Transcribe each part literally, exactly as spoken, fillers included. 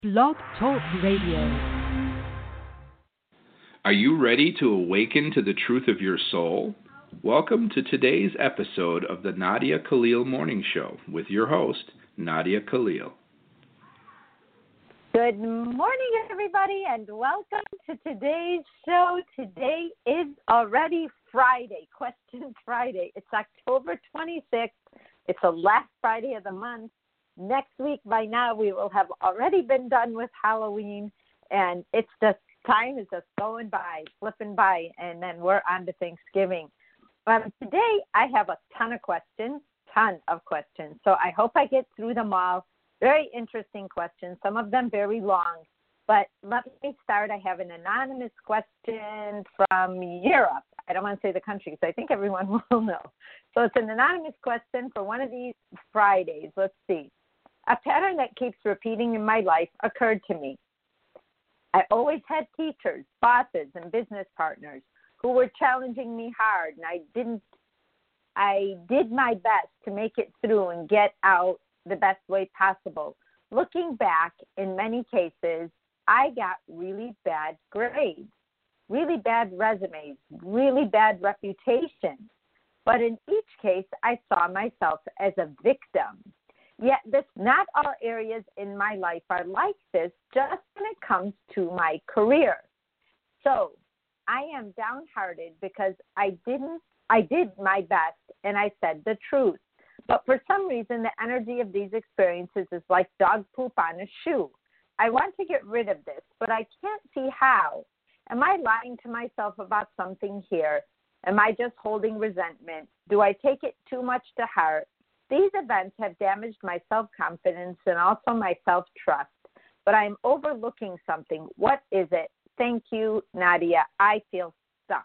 Blog Talk Radio. Are you ready to awaken to the truth of your soul? Welcome to today's episode of the Nadia Khalil Morning Show with your host, Nadia Khalil. Good morning, everybody, and welcome to today's show. Today is already Friday, Question Friday. It's October twenty-sixth. It's the last Friday of the month. Next week, by now, we will have already been done with Halloween, and it's just, time is just going by, slipping by, and then we're on to Thanksgiving. Um, today, I have a ton of questions, ton of questions, so I hope I get through them all. Very interesting questions, some of them very long, but let me start. I have an anonymous question from Europe. I don't want to say the country, so I think everyone will know. So it's an anonymous question for one of these Fridays. Let's see. A pattern that keeps repeating in my life occurred to me. I always had teachers, bosses, and business partners who were challenging me hard, and I didn't. I did my best to make it through and get out the best way possible. Looking back, in many cases, I got really bad grades, really bad resumes, really bad reputation. But in each case, I saw myself as a victim. Yet this, not all areas in my life are like this, just when it comes to my career. So I am downhearted because I didn't, I did my best and I said the truth. But for some reason, the energy of these experiences is like dog poop on a shoe. I want to get rid of this, but I can't see how. Am I lying to myself about something here? Am I just holding resentment? Do I take it too much to heart? These events have damaged my self-confidence and also my self-trust, but I'm overlooking something. What is it? Thank you, Nadia. I feel stuck.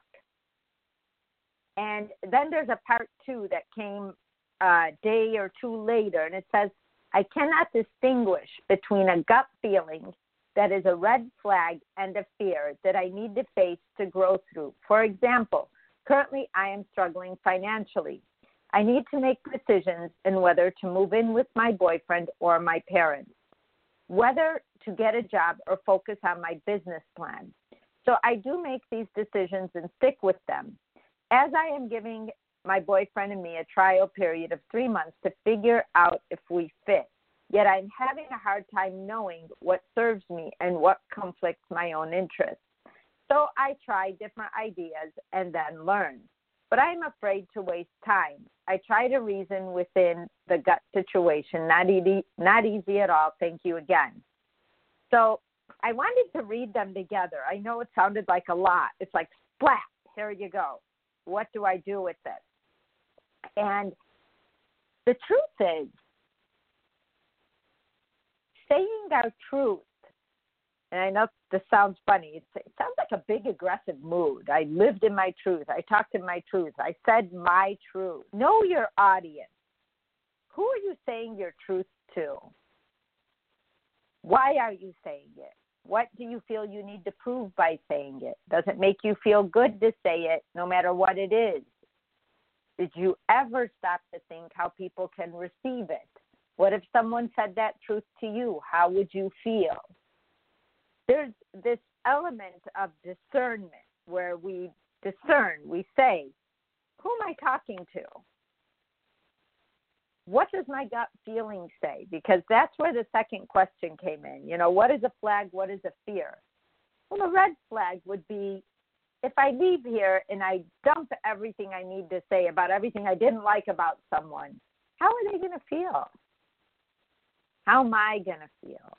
And then there's a part two that came a day or two later, and it says, I cannot distinguish between a gut feeling that is a red flag and a fear that I need to face to grow through. For example, currently I am struggling financially. I need to make decisions in whether to move in with my boyfriend or my parents, whether to get a job or focus on my business plan. So I do make these decisions and stick with them. As I am giving my boyfriend and me a trial period of three months to figure out if we fit, yet I'm having a hard time knowing what serves me and what conflicts my own interests. So I try different ideas and then learn. But I'm afraid to waste time. I try to reason within the gut situation. Not easy, not easy at all. Thank you again. So I wanted to read them together. I know it sounded like a lot. It's like, splat, here you go. What do I do with this? And the truth is, saying our truth, and I know this sounds funny, it's, it sounds like a big aggressive mood. I lived in my truth. I talked in my truth. I said my truth. Know your audience. Who are you saying your truth to? Why are you saying it? What do you feel you need to prove by saying it? Does it make you feel good to say it no matter what it is? Did you ever stop to think how people can receive it? What if someone said that truth to you? How would you feel? There's this element of discernment where we discern, we say, who am I talking to? What does my gut feeling say? Because that's where the second question came in. You know, what is a flag? What is a fear? Well, a red flag would be if I leave here and I dump everything I need to say about everything I didn't like about someone, how are they going to feel? How am I going to feel?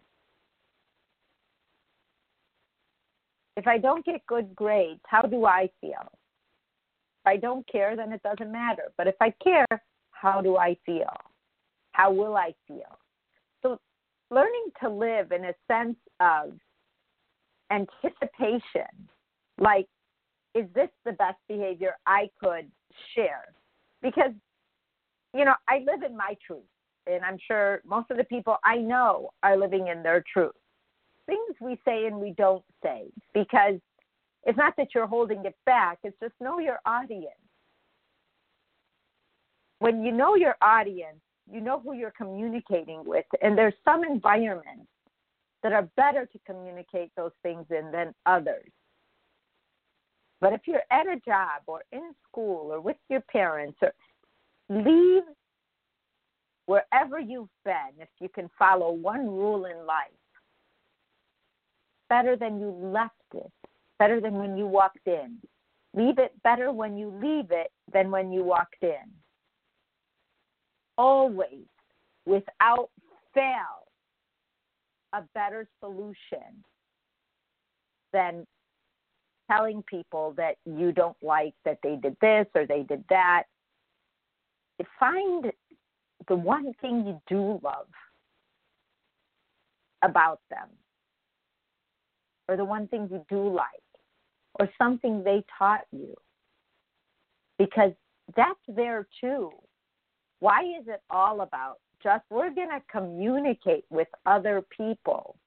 If I don't get good grades, how do I feel? If I don't care, then it doesn't matter. But if I care, how do I feel? How will I feel? So learning to live in a sense of anticipation, like, is this the best behavior I could share? Because, you know, I live in my truth, and I'm sure most of the people I know are living in their truth. Things we say and we don't say, because it's not that you're holding it back, it's just know your audience. When you know your audience, you know who you're communicating with, and there's some environments that are better to communicate those things in than others. But if you're at a job or in school or with your parents, or leave wherever you've been, if you can follow one rule in life, better than you left it, better than when you walked in. Leave it better when you leave it than when you walked in. Always, without fail, a better solution than telling people that you don't like that they did this or they did that. Find the one thing you do love about them, or the one thing you do like, or something they taught you, because that's there too. Why is it all about just we're going to communicate with other people?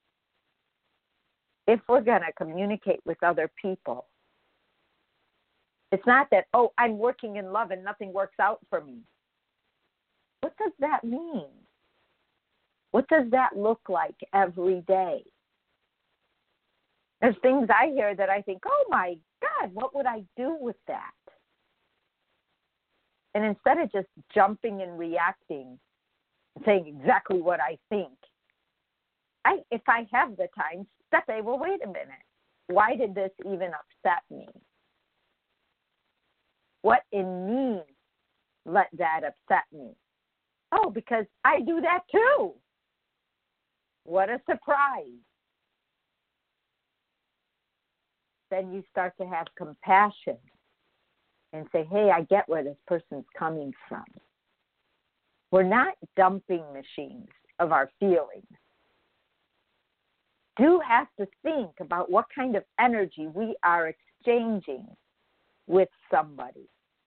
If we're going to communicate with other people, it's not that, oh, I'm working in love and nothing works out for me. What does that mean? What does that look like every day? There's things I hear that I think, oh my God, what would I do with that? And instead of just jumping and reacting, saying exactly what I think, I, if I have the time, say, well, wait a minute. Why did this even upset me? What in me let that upset me? Oh, because I do that too. What a surprise. Then you start to have compassion and say, hey, I get where this person's coming from. We're not dumping machines of our feelings. Do have to think about what kind of energy we are exchanging with somebody.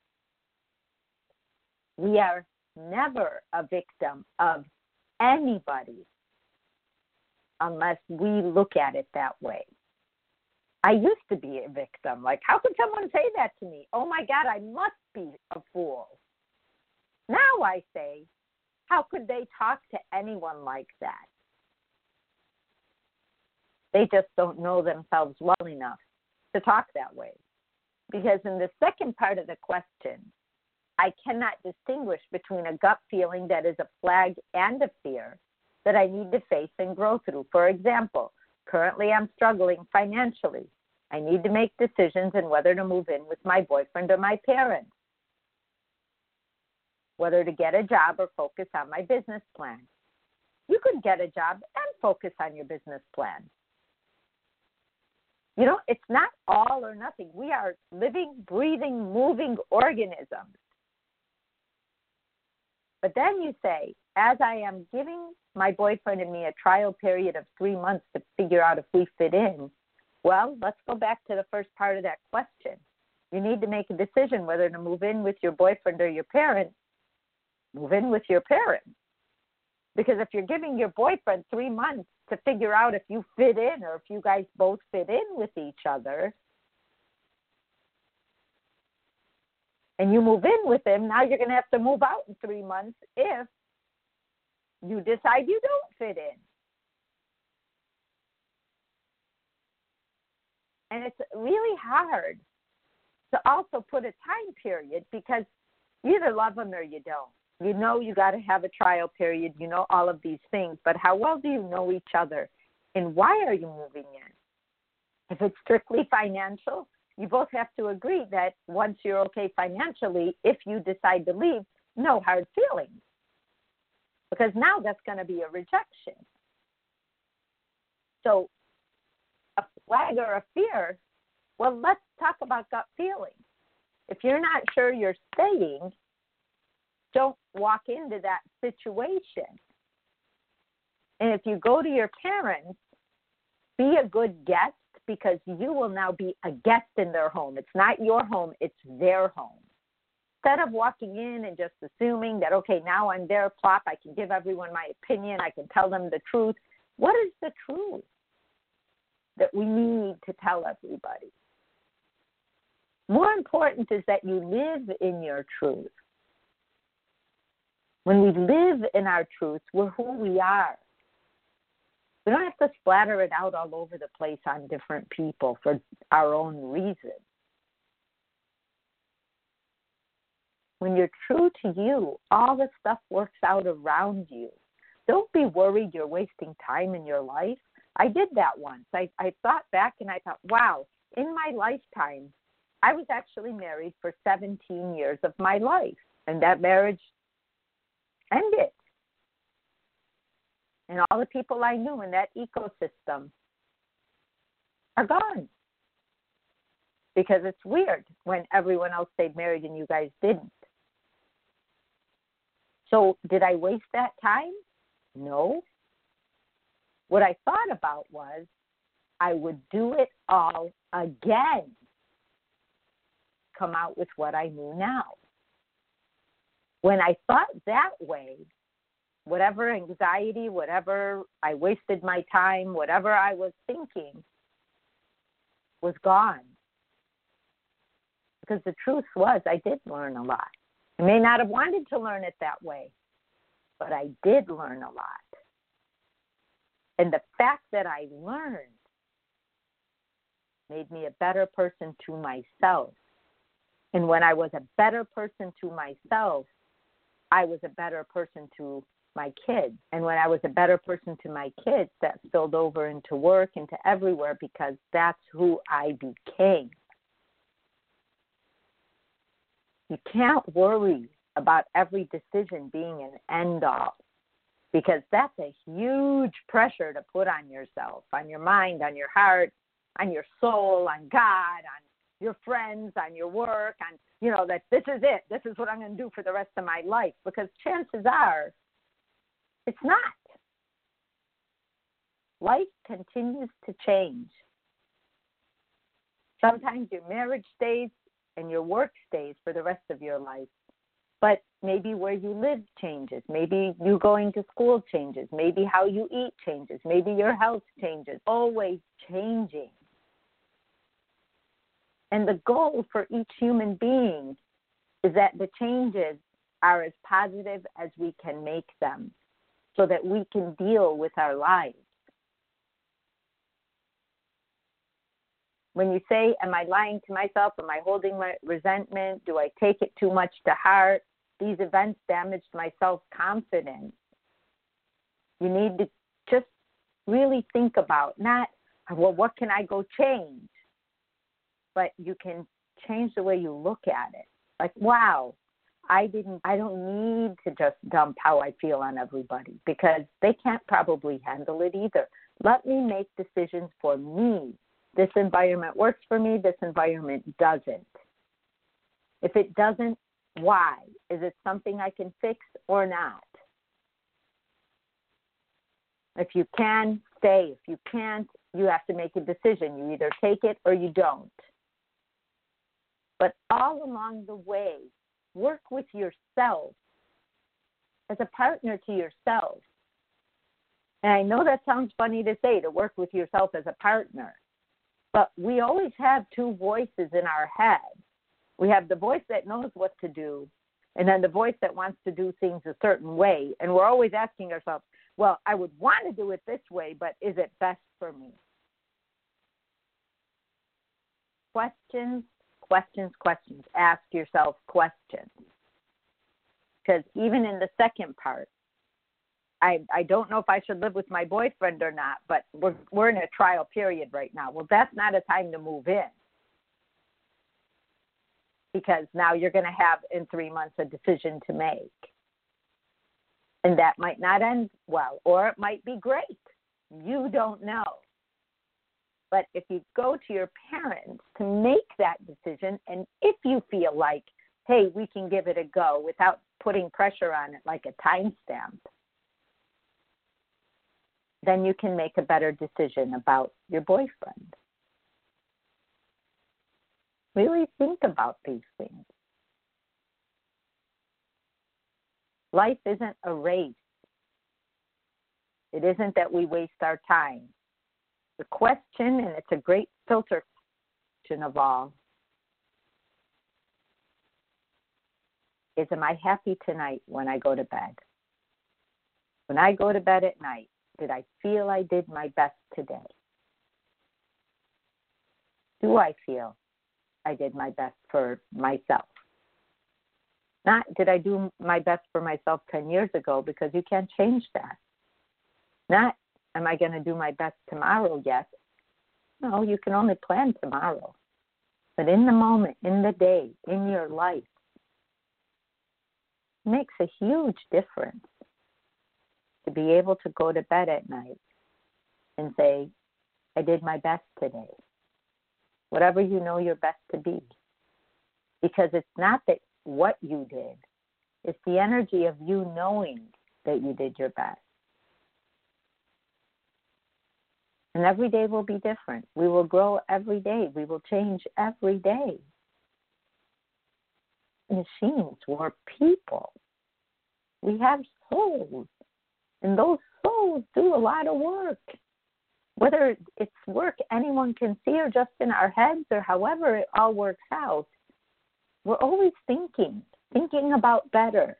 We are never a victim of anybody unless we look at it that way. I used to be a victim. Like, how could someone say that to me? Oh, my God, I must be a fool. Now I say, how could they talk to anyone like that? They just don't know themselves well enough to talk that way. Because in the second part of the question, I cannot distinguish between a gut feeling that is a flag and a fear that I need to face and grow through. For example, currently I'm struggling financially. I need to make decisions on whether to move in with my boyfriend or my parents, whether to get a job or focus on my business plan. You could get a job and focus on your business plan. You know, it's not all or nothing. We are living, breathing, moving organisms. But then you say, as I am giving my boyfriend and me a trial period of three months to figure out if we fit in, well, let's go back to the first part of that question. You need to make a decision whether to move in with your boyfriend or your parents. Move in with your parents. Because if you're giving your boyfriend three months to figure out if you fit in or if you guys both fit in with each other, and you move in with him, now you're going to have to move out in three months if you decide you don't fit in. And it's really hard to also put a time period because you either love them or you don't. You know you got to have a trial period. You know all of these things. But how well do you know each other? And why are you moving in? If it's strictly financial, you both have to agree that once you're okay financially, if you decide to leave, no hard feelings. Because now that's going to be a rejection. So a flag or a fear, well, let's talk about gut feelings. If you're not sure you're staying, don't walk into that situation. And if you go to your parents, be a good guest because you will now be a guest in their home. It's not your home, it's their home. Instead of walking in and just assuming that, okay, now I'm their plop, I can give everyone my opinion, I can tell them the truth. What is the truth that we need to tell everybody? More important is that you live in your truth. When we live in our truth, we're who we are. We don't have to splatter it out all over the place on different people for our own reasons. When you're true to you, all the stuff works out around you. Don't be worried you're wasting time in your life. I did that once. I, I thought back and I thought, wow, in my lifetime, I was actually married for seventeen years of my life. And that marriage ended. And all the people I knew in that ecosystem are gone. Because it's weird when everyone else stayed married and you guys didn't. So did I waste that time? No. What I thought about was I would do it all again. Come out with what I knew now. When I thought that way, whatever anxiety, whatever I wasted my time, whatever I was thinking was gone. Because the truth was I did learn a lot. I may not have wanted to learn it that way, but I did learn a lot. And the fact that I learned made me a better person to myself. And when I was a better person to myself, I was a better person to my kids. And when I was a better person to my kids, that spilled over into work, into everywhere, because that's who I became. You can't worry about every decision being an end all, because that's a huge pressure to put on yourself, on your mind, on your heart, on your soul, on God, on your friends, on your work, on, you know, that this is it. This is what I'm going to do for the rest of my life, because chances are it's not. Life continues to change. Sometimes your marriage stays and your work stays for the rest of your life. But maybe where you live changes. Maybe you going to school changes. Maybe how you eat changes. Maybe your health changes. Always changing. And the goal for each human being is that the changes are as positive as we can make them, so that we can deal with our lives. When you say, am I lying to myself? Am I holding my resentment? Do I take it too much to heart? These events damaged my self-confidence. You need to just really think about, not, well, what can I go change? But you can change the way you look at it. Like, wow, I didn't, I don't need to just dump how I feel on everybody, because they can't probably handle it either. Let me make decisions for me. This environment works for me. This environment doesn't. If it doesn't, why? Is it something I can fix or not? If you can, stay. If you can't, you have to make a decision. You either take it or you don't. But all along the way, work with yourself as a partner to yourself. And I know that sounds funny to say, to work with yourself as a partner. But we always have two voices in our head. We have the voice that knows what to do, and then the voice that wants to do things a certain way. And we're always asking ourselves, well, I would want to do it this way, but is it best for me? Questions, questions, questions. Ask yourself questions. Because even in the second part, I, I don't know if I should live with my boyfriend or not, but we're we're in a trial period right now. Well, that's not a time to move in, because now you're going to have in three months a decision to make. And that might not end well, or it might be great. You don't know. But if you go to your parents to make that decision, and if you feel like, hey, we can give it a go without putting pressure on it like a timestamp, then you can make a better decision about your boyfriend. Really think about these things. Life isn't a race. It isn't that we waste our time. The question, and it's a great filter question of all, is, am I happy tonight when I go to bed? When I go to bed at night, did I feel I did my best today? Do I feel I did my best for myself? Not did I do my best for myself ten years ago, because you can't change that. Not am I going to do my best tomorrow yet? No, you can only plan tomorrow. But in the moment, in the day, in your life, it makes a huge difference to be able to go to bed at night and say, I did my best today. Whatever you know you're best to be. Because it's not that what you did, it's the energy of you knowing that you did your best. And every day will be different. We will grow every day. We will change every day. Machines, we're people. We have souls. And those souls do a lot of work. Whether it's work anyone can see or just in our heads or however it all works out, we're always thinking, thinking about better.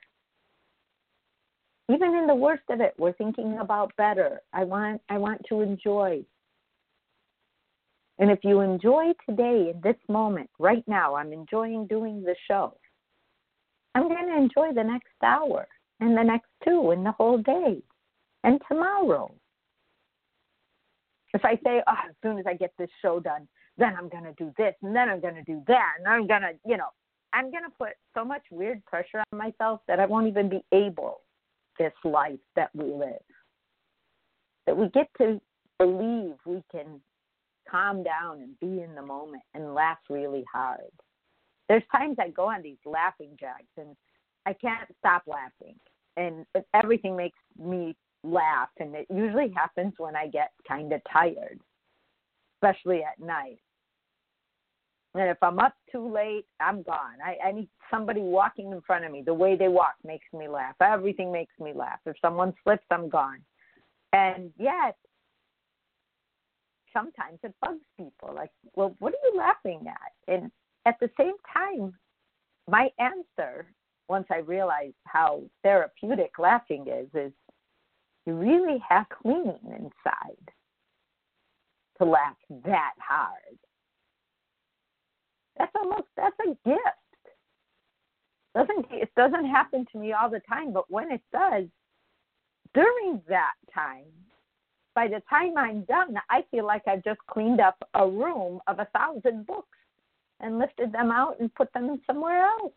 Even in the worst of it, we're thinking about better. I want, I want to enjoy. And if you enjoy today, in this moment, right now, I'm enjoying doing the show. I'm going to enjoy the next hour and the next two and the whole day and tomorrow. If I say, oh, as soon as I get this show done, then I'm going to do this and then I'm going to do that and I'm going to, you know, I'm going to put so much weird pressure on myself that I won't even be able this life that we live. That we get to believe we can calm down and be in the moment and laugh really hard. There's times I go on these laughing jacks and I can't stop laughing. And everything makes me laugh. And it usually happens when I get kind of tired, especially at night. And if I'm up too late, I'm gone. I, I need somebody walking in front of me. The way they walk makes me laugh. Everything makes me laugh. If someone slips, I'm gone. And yet, sometimes it bugs people. Like, well, what are you laughing at? And at the same time, my answer, once I realized how therapeutic laughing is, is you really have clean inside to laugh that hard. That's almost, that's a gift. Doesn't, it doesn't happen to me all the time, but when it does, during that time, by the time I'm done, I feel like I've just cleaned up a room of a thousand books and lifted them out and put them somewhere else.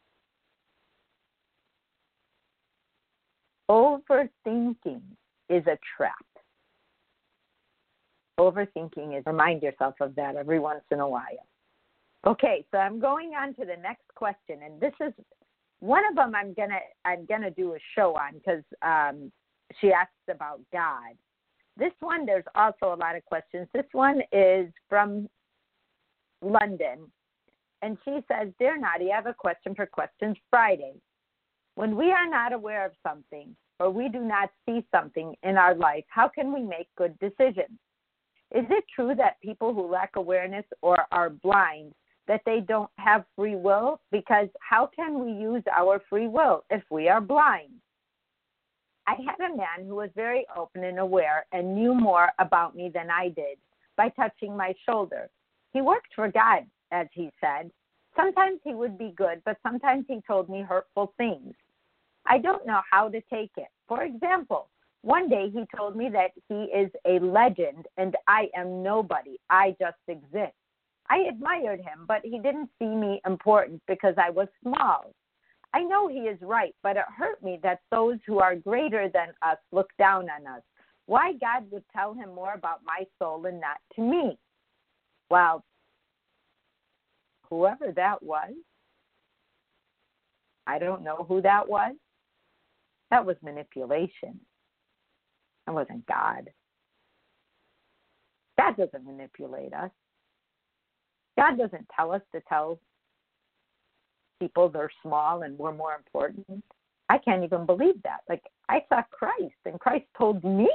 Overthinking is a trap. Overthinking is, remind yourself of that every once in a while. Okay, so I'm going on to the next question, and this is one of them I'm gonna I'm gonna do a show on because um, she asked about God. This one, there's also a lot of questions. This one is from London, and she says, "Dear Nadia, I have a question for Questions Friday. When we are not aware of something or we do not see something in our life, how can we make good decisions? Is it true that people who lack awareness or are blind, that they don't have free will? Because how can we use our free will if we are blind? I had a man who was very open and aware and knew more about me than I did by touching my shoulder. He worked for God, as he said. Sometimes he would be good, but sometimes he told me hurtful things. I don't know how to take it. For example, one day he told me that he is a legend and I am nobody. I just exist. I admired him, but he didn't see me important because I was small. I know he is right, but it hurt me that those who are greater than us look down on us. Why God would tell him more about my soul and not to me? Well, whoever that was, I don't know who that was. That was manipulation. That wasn't God. God doesn't manipulate us. God doesn't tell us to tell people they're small and we're more important. I can't even believe that. Like, I saw Christ, and Christ told me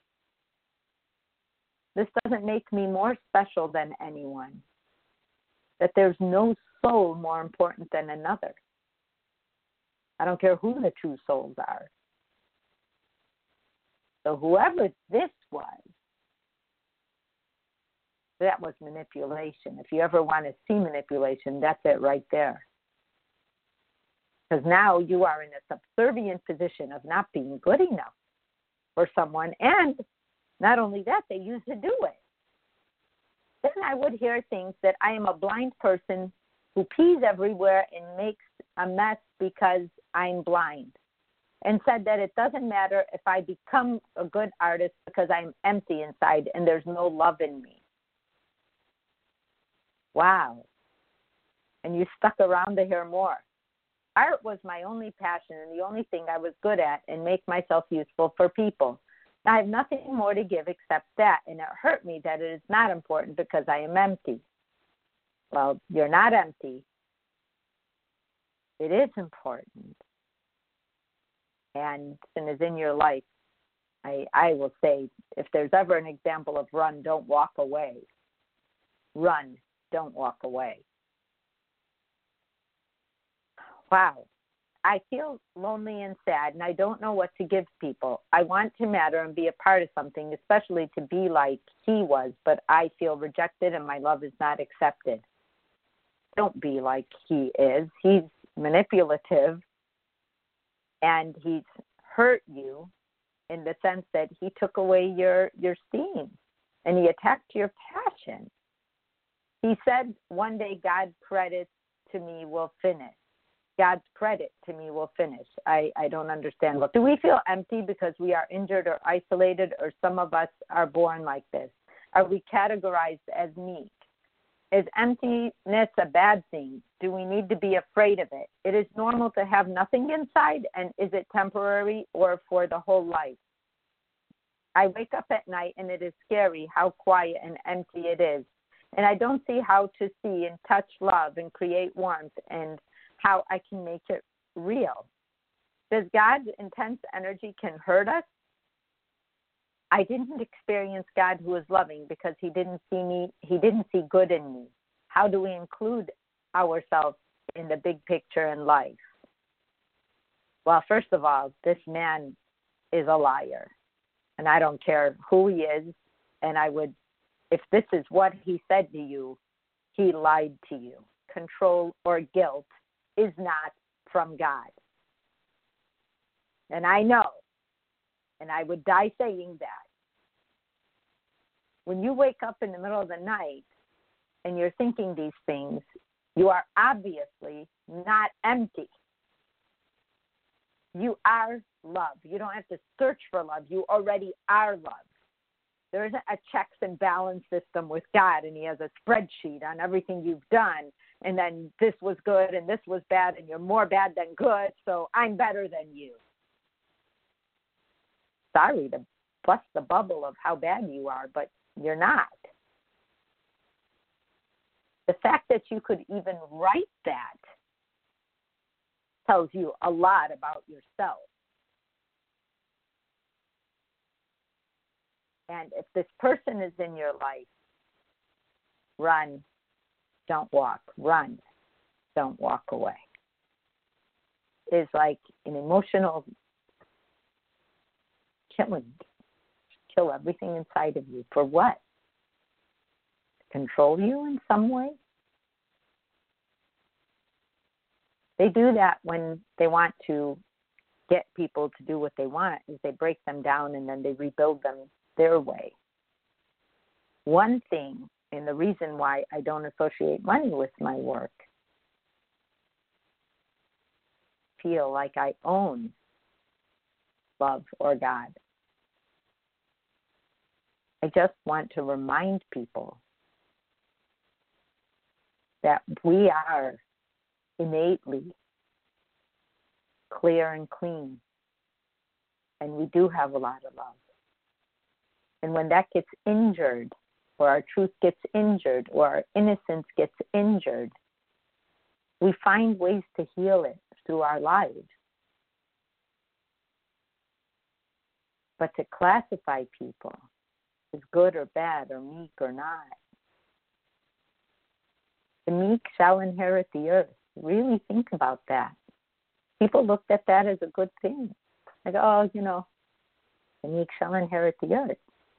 this doesn't make me more special than anyone, that there's no soul more important than another. I don't care who the true souls are. So whoever this was, that was manipulation. If you ever want to see manipulation, that's it right there. Because now you are in a subservient position of not being good enough for someone. And not only that, they used to do it. Then I would hear things that I am a blind person who pees everywhere and makes a mess because I'm blind. And said that it doesn't matter if I become a good artist because I'm empty inside and there's no love in me. Wow. And you stuck around to hear more. Art was my only passion and the only thing I was good at, and make myself useful for people. I have nothing more to give except that, and it hurt me that it is not important because I am empty. Well, you're not empty. It is important. And and is in your life. I I will say, if there's ever an example of run, don't walk away. Run, don't walk away. Wow. I feel lonely and sad, and I don't know what to give people. I want to matter and be a part of something, especially to be like he was, but I feel rejected and my love is not accepted. Don't be like he is. He's manipulative, and he's hurt you in the sense that he took away your, your steam, and he attacked your passion. He said, one day God's credit to me will finish. God's credit to me will finish. I, I don't understand. Look, do we feel empty because we are injured or isolated, or some of us are born like this? Are we categorized as meek? Is emptiness a bad thing? Do we need to be afraid of it? It is normal to have nothing inside, and is it temporary or for the whole life? I wake up at night, and it is scary how quiet and empty it is. And I don't see how to see and touch love and create warmth, and how I can make it real. Does God's intense energy can hurt us? I didn't experience God who is loving because he didn't see me, he didn't see good in me. How do we include ourselves in the big picture in life? Well, first of all, this man is a liar. And I don't care who he is. And I would, if this is what he said to you, he lied to you. Control or guilt is not from God. And I know, and I would die saying that. When you wake up in the middle of the night and you're thinking these things, you are obviously not empty. You are love. You don't have to search for love. You already are love. There isn't a checks and balance system with God, and he has a spreadsheet on everything you've done. And then this was good and this was bad, and you're more bad than good, so I'm better than you. Sorry to bust the bubble of how bad you are, but you're not. The fact that you could even write that tells you a lot about yourself. And if this person is in your life, run. Don't walk. Run. Don't walk away. It's like an emotional killing. Kill everything inside of you. For what? To control you in some way? They do that when they want to get people to do what they want, is they break them down and then they rebuild them their way. One thing, and the reason why I don't associate money with my work, feel like I own love or God. I just want to remind people that we are innately clear and clean, and we do have a lot of love. And when that gets injured, or our truth gets injured, or our innocence gets injured, we find ways to heal it through our lives. But to classify people as good or bad, or meek or not, the meek shall inherit the earth. Really think about that. People looked at that as a good thing. Like, oh, you know, the meek shall inherit the earth.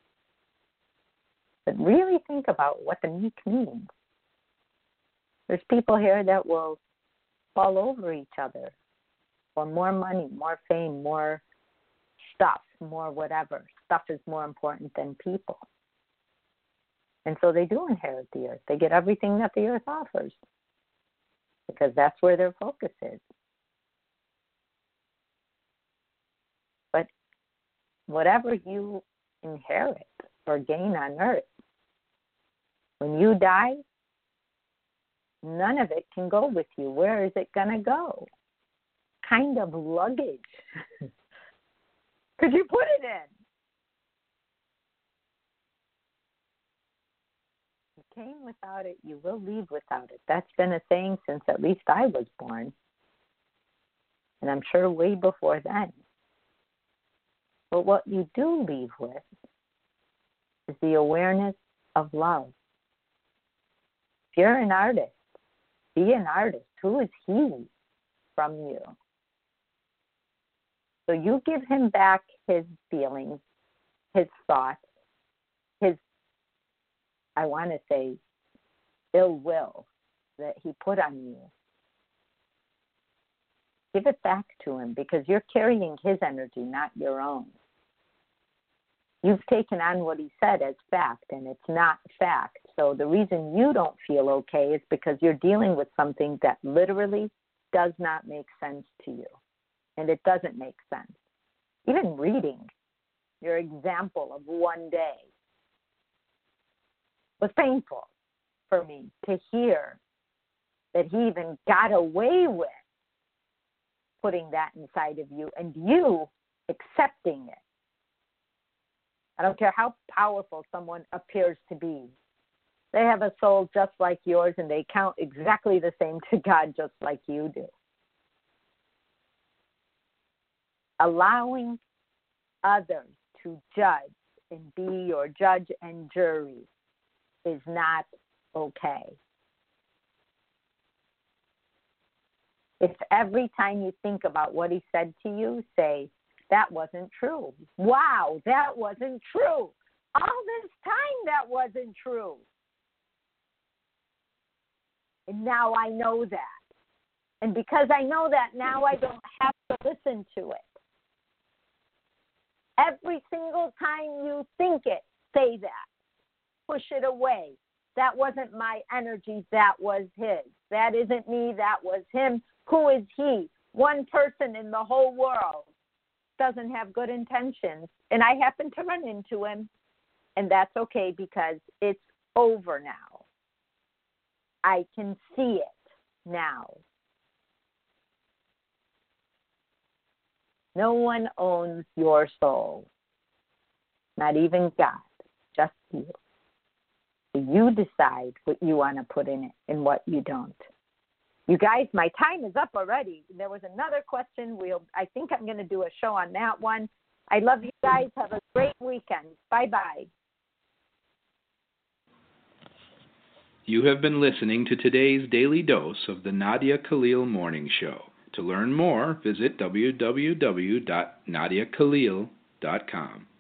But really think about what the meek means. There's people here that will fall over each other for more money, more fame, more stuff, more whatever. Stuff is more important than people. And so they do inherit the earth. They get everything that the earth offers because that's where their focus is. But whatever you inherit or gain on earth, when you die, none of it can go with you. Where is it going to go? Kind of luggage. Could you put it in? You came without it, you will leave without it. That's been a saying since at least I was born. And I'm sure way before then. But what you do leave with is the awareness of love. If you're an artist, be an artist. Who is he from you? So you give him back his feelings, his thoughts, his, I want to say, ill will that he put on you. Give it back to him because you're carrying his energy, not your own. You've taken on what he said as fact, and it's not fact. So the reason you don't feel okay is because you're dealing with something that literally does not make sense to you. And it doesn't make sense. Even reading your example of one day was painful for me to hear that he even got away with putting that inside of you and you accepting it. I don't care how powerful someone appears to be. They have a soul just like yours and they count exactly the same to God just like you do. Allowing others to judge and be your judge and jury is not okay. If every time you think about what he said to you, say, that wasn't true. Wow, that wasn't true. All this time that wasn't true. And now I know that. And because I know that, now I don't have to listen to it. Every single time you think it, say that. Push it away. That wasn't my energy, that was his. That isn't me, that was him. Who is he? One person in the whole world doesn't have good intentions. And I happen to run into him. And that's okay because it's over now. I can see it now. No one owns your soul. Not even God. Just you. You decide what you want to put in it and what you don't. You guys, my time is up already. There was another question. We'll. I think I'm going to do a show on that one. I love you guys. Have a great weekend. Bye-bye. You have been listening to today's daily dose of the Nadia Khalil Morning Show. To learn more, visit w w w dot nadia khalil dot com.